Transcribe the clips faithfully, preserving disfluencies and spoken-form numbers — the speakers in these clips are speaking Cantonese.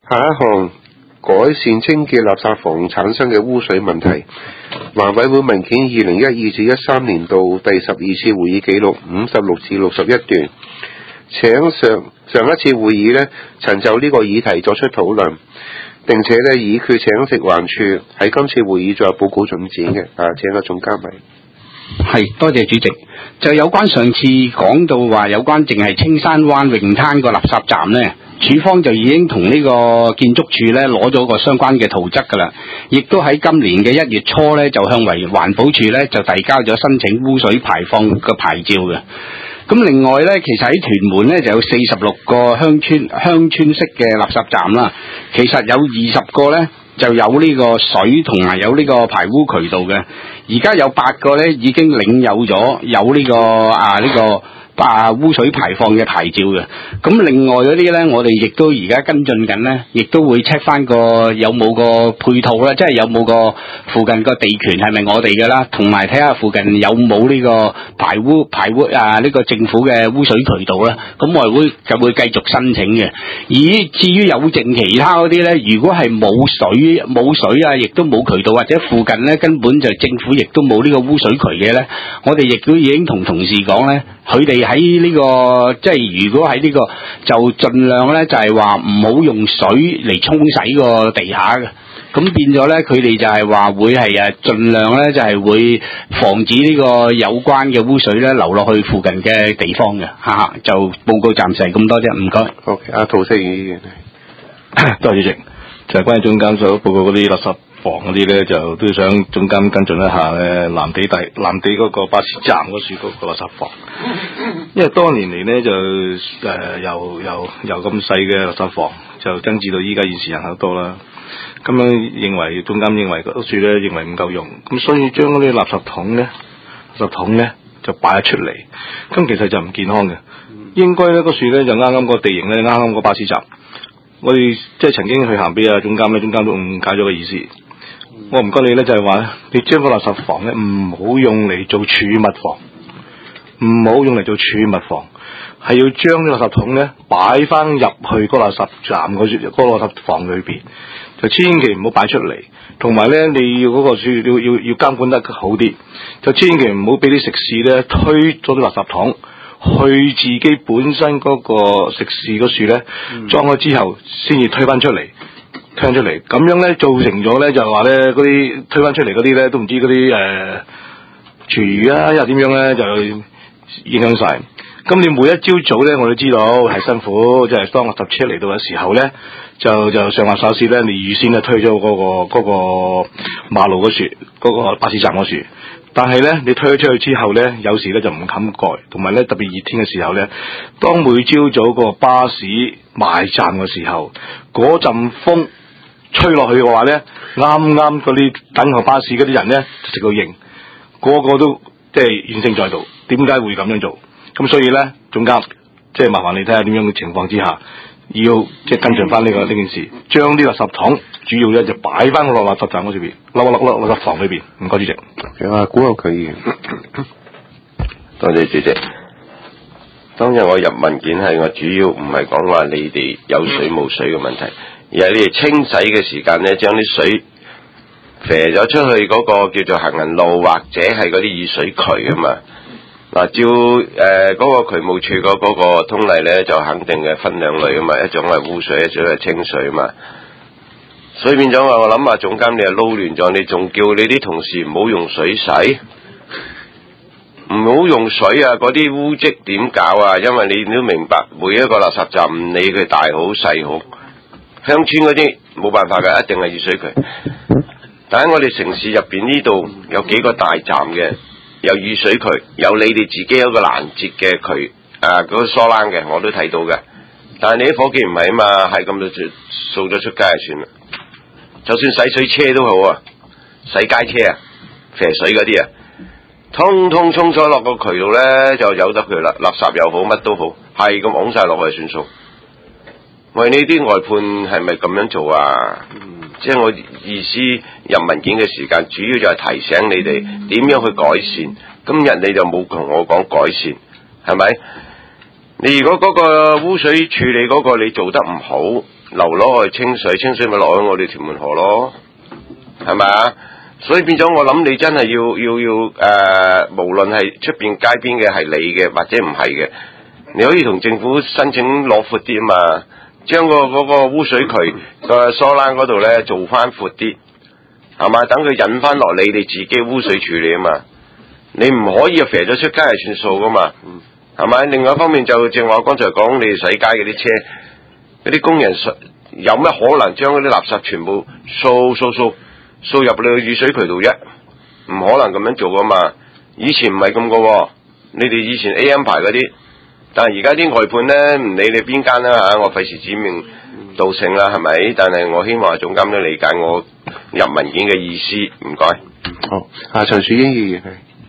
下一項改善清潔垃圾房產生嘅污水問題，環委會文件二零一二至一三年度第十二次會議記錄五十六至六十一段，請上上一次會議呢曾就呢個議題作出討論，並且呢議決請食環署喺今次會議再有報告進展嘅。啊，請阿總監咪。 係，多謝主席。就有關上次講到話有關淨係青山灣泳灘個垃圾站呢，署方就已經同呢個建築署呢攞咗個相關嘅圖則㗎啦，亦都喺今年嘅一月初呢就向為環保署呢就遞交咗申請污水排放嘅牌照嘅。咁另外呢，其實喺屯門呢就有四十六個鄉村鄉村式嘅垃圾站啦，其實有二十個呢就有呢個水同埋有呢個排污渠道嘅，而家有八個呢已經領有咗有呢個啊呢個啊污水排放嘅牌照嘅。咁另外嗰啲呢，我哋亦都而家跟進緊呢，亦都會 check 翻個有冇個配套啦，即係有冇個附近個地權係咪我哋嘅啦，同埋睇下附近有冇呢個排污排污啊呢個政府嘅污水渠道啦。咁我哋會就會繼續申請嘅。而至於有剩其他嗰啲呢，如果係冇水冇水啊，亦都冇渠道，或者附近呢根本就政府亦都冇呢個污水渠嘅呢，我哋亦都已經同同事講呢，佢哋喺呢個即係如果喺呢個就盡量呢，就係話唔好用水嚟沖洗個地下嘅。咁變咗咧，佢哋就係話會係誒盡量咧，就係會防止呢個有關嘅污水咧流落去附近嘅地方嘅嚇。就報告暫時係咁多啫，唔該。 好，阿涂適議員， 多謝主席。就係關於總監所報告嗰啲垃圾房嗰啲咧，就都想總監跟進一下咧，藍地大藍地嗰個巴士站嗰處嗰個垃圾房，因為多年嚟咧就誒、呃、由由由咁細嘅垃圾房就增至到依家現時人口多啦。咁樣認為總監認為嗰處咧認為唔夠用，咁所以將嗰啲垃圾桶咧垃圾桶咧就擺咗出嚟，咁其實就唔健康嘅。應該咧嗰處咧就啱啱個地形咧啱啱個巴士站。我哋即係曾經去行俾啊總監咧，總監都誤解咗個意思。我唔該你咧就係話，你將個垃圾房咧唔好用嚟做儲物房，唔好用嚟做儲物房，係要將啲垃圾桶咧擺翻入去個垃圾站嗰處嗰個垃圾房裏邊，就千祈唔好擺出嚟。同埋咧，你要嗰個處要要要監管得好啲，就千祈唔好俾啲食肆咧推咗啲垃圾桶去自己本身嗰個食肆嗰處咧裝咗之後，先至推翻出嚟，推翻出嚟，咁樣咧造成咗咧就係話咧嗰啲推翻出嚟嗰啲咧都唔知嗰啲誒廚餘啊又點樣咧就影響晒。咁你每一朝早咧，我都知道係辛苦，即係當垃圾車嚟到嘅時候咧，就就上下手市咧，你預先咧推咗嗰個嗰個馬路嗰處，嗰個巴士站嗰處。但係咧，你推咗出去之後咧，有時咧就唔冚蓋，同埋咧特別熱天嘅時候咧，當每朝早個巴士埋站嘅時候，嗰陣風吹落去嘅話咧，啱啱嗰啲等候巴士嗰啲人咧就食到型，個個都即係怨聲載道。點解會咁樣做？咁所以咧，總監即係麻煩你睇下點樣嘅情況之下，要即係跟進翻呢個呢件事，將啲垃圾桶主要咧就擺翻落垃圾站嗰邊，落落落垃圾房裏邊。唔該主席。 啊，古有佢議員， 多謝主席。當日我入文件係我主要唔係講話你哋有水冇水嘅問題，而係你哋清洗嘅時間咧，將啲水射咗出去嗰個叫做行人路或者係嗰啲雨水渠啊嘛。嗱，照誒嗰個渠務處嗰嗰個通例咧，就肯定嘅分兩類啊嘛，一種係污水，一種係清水啊嘛。所以變咗話，我諗下總監你係撈亂咗，你仲叫你啲同事唔好用水洗，唔好用水啊！嗰啲污漬點搞啊？因為你都明白，每一個垃圾站唔理佢大好細好，鄉村嗰啲冇辦法嘅，一定係雨水渠。但喺我哋城市入邊呢度有幾個大站嘅。有雨水渠，有你哋自己有個攔截嘅渠，啊嗰、那個疏欄嘅，我都睇到嘅。但係你啲伙計唔係啊嘛，係咁就掃咗出街就算啦。就算洗水車都好啊，洗街車啊，肥水嗰啲啊，通通沖咗落個渠度咧，就由得佢啦。垃圾又好，乜都好，係咁拱晒落去算數。喂，呢啲外判係咪咁樣做啊？嗯即係我意思入文件嘅時間，主要就係提醒你哋點樣去改善。今日你就冇同我講改善，係咪？你如果嗰個污水處理嗰個你做得唔好， 流落去清水，清水咪落去我哋屯門河咯，係咪啊？所以變咗我諗你真係要要要誒、呃，無論係出邊街邊嘅係你嘅或者唔係嘅，你可以同政府申請攞闊啲啊嘛，將個嗰個污水渠個疏欄嗰度咧做翻闊啲，係嘛？等佢引翻落你哋自己污水處理啊嘛，你唔可以啊肥咗出街係算數噶嘛，係咪？另外一方面就正話我剛才講你哋洗街嗰啲車，嗰啲工人有咩可能將嗰啲垃圾全部掃掃掃掃入你去雨水渠道啫？唔可能咁樣做噶嘛。以前唔係咁噶，你哋以前 A M 牌嗰啲，但係而家啲外判咧，唔理你邊間啦吓，我費事指名道姓啦，係咪？但係我希望總監都理解我入文件嘅意思，唔該。 好，啊陳樹英議員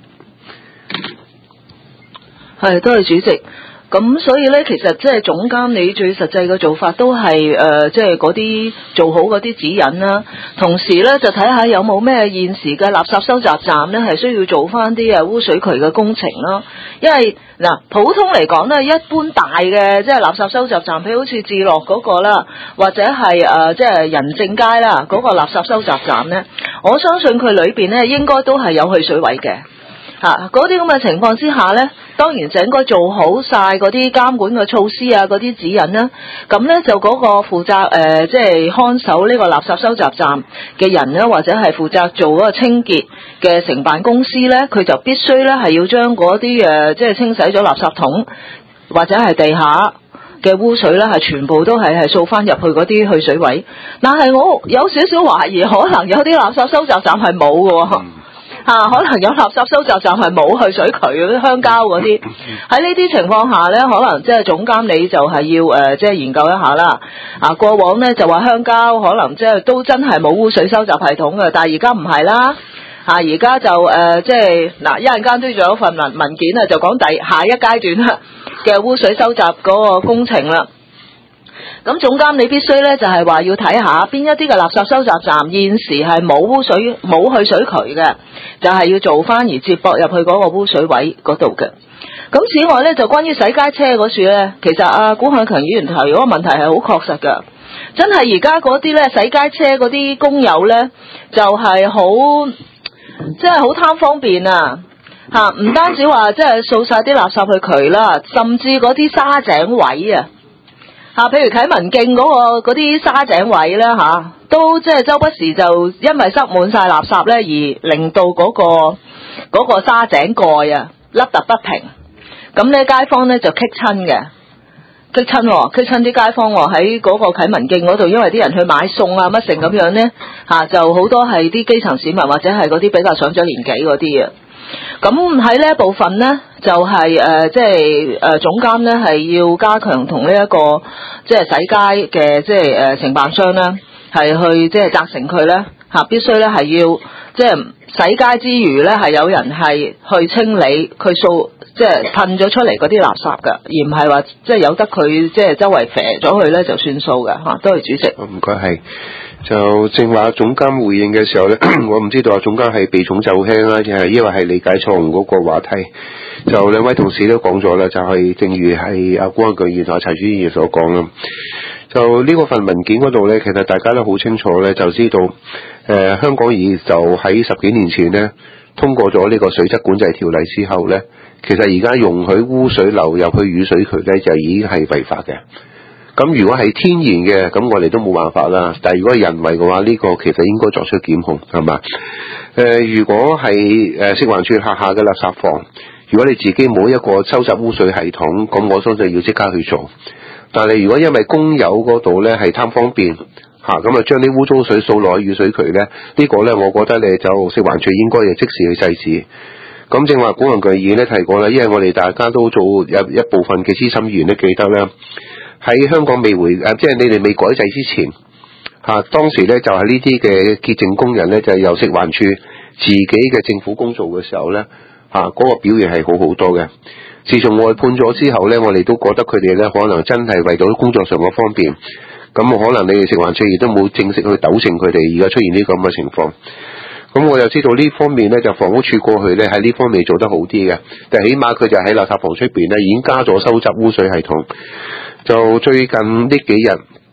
係， 係，多謝主席。咁所以咧，其實即係總監你最實際嘅做法都係誒，即係嗰啲做好嗰啲指引啦。同時咧，就睇下有冇咩現時嘅垃圾收集站咧，係需要做翻啲誒污水渠嘅工程咯。因為嗱，普通嚟講咧，一般大嘅即係垃圾收集站，譬如好似置樂嗰個啦，或者係誒即係仁政街啦嗰個垃圾收集站咧，我相信佢裏邊咧應該都係有去水位嘅。嚇、啊，嗰啲咁嘅情況之下呢，當然就應該做好晒嗰啲監管嘅措施啊，嗰啲指引啦。咁呢，就嗰個負責誒、呃，即係看守呢個垃圾收集站嘅人呢，或者係負責做嗰個清潔嘅承辦公司呢，佢就必須呢係要將嗰啲誒，即係清洗咗垃圾桶或者係地下嘅污水呢，係全部都係係掃翻入去嗰啲去水位。但係我有少少懷疑，可能有啲垃圾收集站係冇嘅喎。啊，可能有垃圾收集站係冇去水渠嗰啲鄉郊嗰啲，喺呢啲情況下呢，可能即係總監你就係要誒、呃，即係研究一下啦。啊，過往呢就話鄉郊可能即係都真係冇污水收集系統嘅，但係而家唔係啦。啊，而家就誒、呃，即係嗱，一陣間都仲有份文文件啊，就講第下一階段啦嘅污水收集嗰個工程啦。咁總監你必須咧就係話要睇下邊一啲嘅垃圾收集站現時係冇污水冇去水渠嘅，就係要做翻而接駁入去嗰個污水位嗰度嘅。咁此外咧就關於洗街車嗰處咧，其實阿古漢強議員提嗰個問題係好確實㗎，真係而家嗰啲咧洗街車嗰啲工友咧就係好即係好貪方便啊！嚇，唔單止話即係掃晒啲垃圾去渠啦，甚至嗰啲沙井位啊！啊，譬如啟文徑嗰個嗰啲沙井位咧嚇、啊，都即係周不時就因為塞滿晒垃圾咧，而令到嗰、嗰個嗰、嗰個沙井蓋啊凹凸不平，咁咧街坊咧就棘親嘅，棘親喎，棘親啲街坊喎喺嗰個啟文徑嗰度，因為啲人去買餸啊乜成咁樣咧嚇、啊，就好多係啲基層市民或者係嗰啲比較上咗年紀嗰啲啊。咁喺呢一部分呢，就係、是、誒、呃，即係誒、呃、總監呢係要加強同呢一個即係洗街嘅即係誒、呃、承辦商呢，係去即係責成佢呢，嚇、啊，必須呢係要即係洗街之餘呢，係有人係去清理佢掃即係噴咗出嚟嗰啲垃圾㗎，而唔係話即係由得佢即係周圍肥咗佢呢就算數㗎嚇。多謝主席。 唔該係。就正話總監回應嘅時候咧，我唔知道啊總監係避重就輕啦，定係因為係理解錯誤嗰個話題。就兩位同事都講咗啦，就係、是、正如係阿古漢強議員同阿陳樹英議員所講啦。就呢個份文件嗰度咧，其實大家都好清楚咧，就知道誒、呃、香港已就喺十幾年前咧通過咗呢個水質管制條例之後咧，其實而家容許污水流入去雨水渠咧，就已經係違法嘅。咁如果係天然嘅，咁我哋都冇辦法啦。但係如果係人為嘅話，呢、這個其實應該作出檢控，係嘛？誒、呃，如果係誒食環署轄下嘅垃圾房，如果你自己冇一個收集污水系統，咁我相信要即刻去做。但係如果因為工友嗰度咧係貪方便嚇，咁啊將啲污糟水掃落去雨水渠咧，呢、這個咧我覺得咧就食環署應該係即時去制止。咁正話古漢強議員咧提過啦，因為我哋大家都做有一部分嘅資深議員都記得啦。喺香港未回誒，即係你哋未改制之前，嚇、啊、當時咧就係呢啲嘅潔淨工人咧，就係、是、由食環署自己嘅政府工做嘅時候咧，嚇、啊、嗰、那個表現係好好多嘅。自從外判咗之後咧，我哋都覺得佢哋咧可能真係為咗工作上嘅方便，咁可能你哋食環署亦都冇正式去糾正佢哋而家出現呢個咁嘅情況。咁我又知道呢方面咧，就房屋署過去咧喺呢方面做得好啲嘅，但係起碼佢就喺垃圾房出邊咧已經加咗收集污水系統。就最近呢幾日，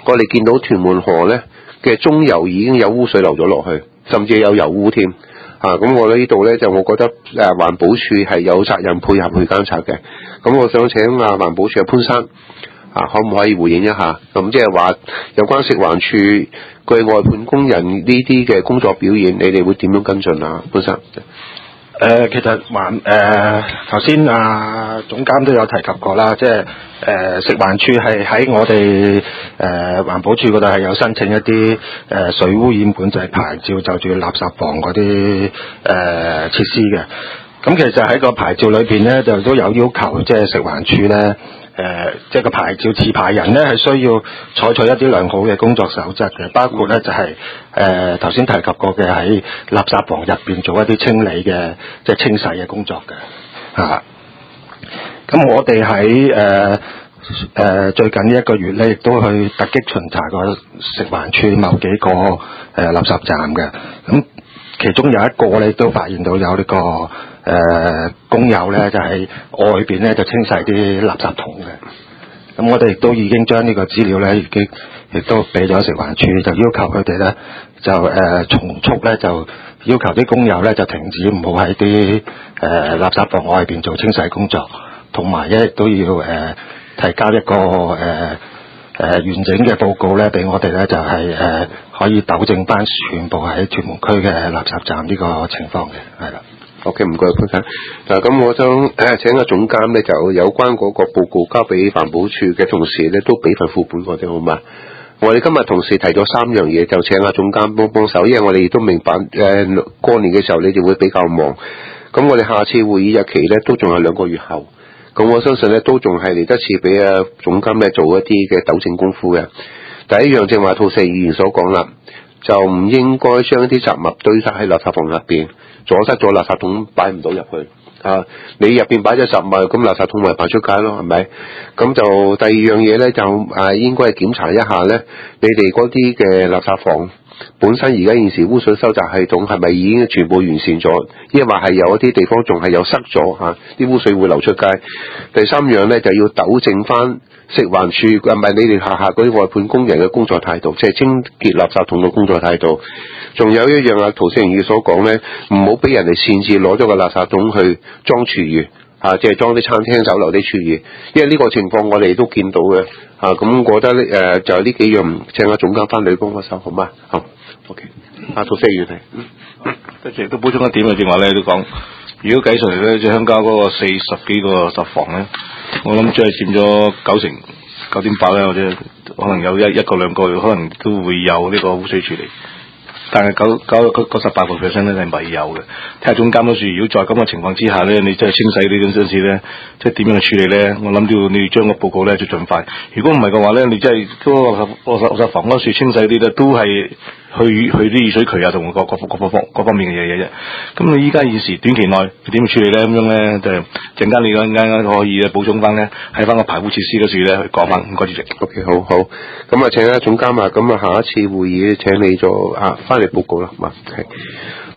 我哋見到屯門河咧嘅中游已經有污水流咗落去，甚至有油污添。啊，咁我呢度咧就我覺得誒環保署係有責任配合去監察嘅。咁我想請啊環保署嘅潘生啊，可唔可以回應一下？咁即係話有關食環署嘅外判工人呢啲嘅工作表現，你哋會點樣跟進啊？潘生？ 誒、呃，其實環誒頭先啊總監都有提及過啦，即係誒、呃、食環署係喺我哋誒環保署嗰度係有申請一啲誒、呃、水污染管制牌照，就住垃圾房嗰啲誒設施嘅。咁其實喺個牌照裏邊咧，就都有要求，即係食環署咧。誒、呃，即係個牌照持牌人咧，係需要採取一啲良好嘅工作守則嘅，包括咧就係誒頭先提及過嘅喺垃圾房入邊做一啲清理嘅，即係清洗嘅工作嘅嚇。咁、啊、我哋喺誒誒最近呢一個月咧，亦都去突擊巡查過食環署某幾個誒、呃、垃圾站嘅，咁其中有一個咧都發現到有呢、這個。誒、呃、工友咧就喺、是、外邊咧就清洗啲垃圾桶嘅，咁我哋亦都已經將呢個資料咧已經亦都俾咗食環署，就要求佢哋咧就誒、呃、從速咧就要求啲工友咧就停止唔好喺啲誒垃圾房外邊做清洗工作，同埋咧亦都要誒、呃、提交一個誒誒、呃呃、完整嘅報告咧俾我哋咧就係、是、誒、呃、可以糾正翻全部喺屯門區嘅垃圾站呢個情況嘅，係啦。 OK， 唔該潘生。嗱，咁我想誒請個總監咧，就有關嗰個報告交俾環保署嘅同事咧，都俾份副本我哋好嘛？我哋今日同事提咗三樣嘢，就請阿總監幫幫手，因為我哋都明白誒、呃、過年嘅時候你哋會比較忙。咁我哋下次會議日期咧都仲有兩個月後，咁我相信咧都仲係嚟得切俾阿總監咧做一啲嘅糾正功夫嘅。第一樣正話兔四議員所講啦，就唔應該將一啲雜物堆塞喺垃圾房入邊。阻塞咗垃圾桶擺唔到入去啊！你入邊擺咗雜物，咁垃圾桶咪擺出街咯，係咪？咁就第二樣嘢咧，就啊應該係檢查一下咧，你哋嗰啲嘅垃圾房本身而家現時污水收集系統係咪已經全部完善咗？抑或係有一啲地方仲係有塞咗嚇，啲、啊、污水會流出街。第三樣咧就要糾正翻食環署唔係你哋下下嗰啲外判工人嘅工作態度，即係清潔垃圾桶嘅工作態度。仲有一樣啊，涂成宇所講咧，唔好俾人哋擅自攞咗個垃圾桶去裝廚餘嚇，即係裝啲餐廳酒樓啲廚餘，因為呢個情況我哋都見到嘅嚇。咁、啊、我覺得咧誒、呃、就係呢幾樣，請阿總監翻嚟幫我手好嗎？好 ，OK。阿涂成宇係， 跟住都補充一點嘅，正話咧都講，如果計上嚟咧，即係鄉郊嗰個四十幾個垃圾房咧，我諗即係佔咗九成九點八咧，或者可能有一一個兩個，可能都會有呢個污水處理。但係九九九十八個 percent 咧係未有嘅。睇下總監嗰處，如果在咁嘅情況之下咧，你真係清洗呢種陣時咧，即係點樣去處理咧？我諗要你要將個報告咧就盡快。如果唔係嘅話咧，你真係嗰個垃圾垃圾房嗰處清洗啲咧，都係去去啲雨水渠啊，同各各各方各方面嘅嘢嘢啫。咁你依家現時短期內點處理咧？咁樣咧就陣間你嗰間可以補充翻咧，喺翻個排污設施嗰處咧去講翻。唔該主席。 OK， 好好。咁啊，請阿總監啊，咁啊下一次會議請你做啊翻嚟報告啦，好嘛？係。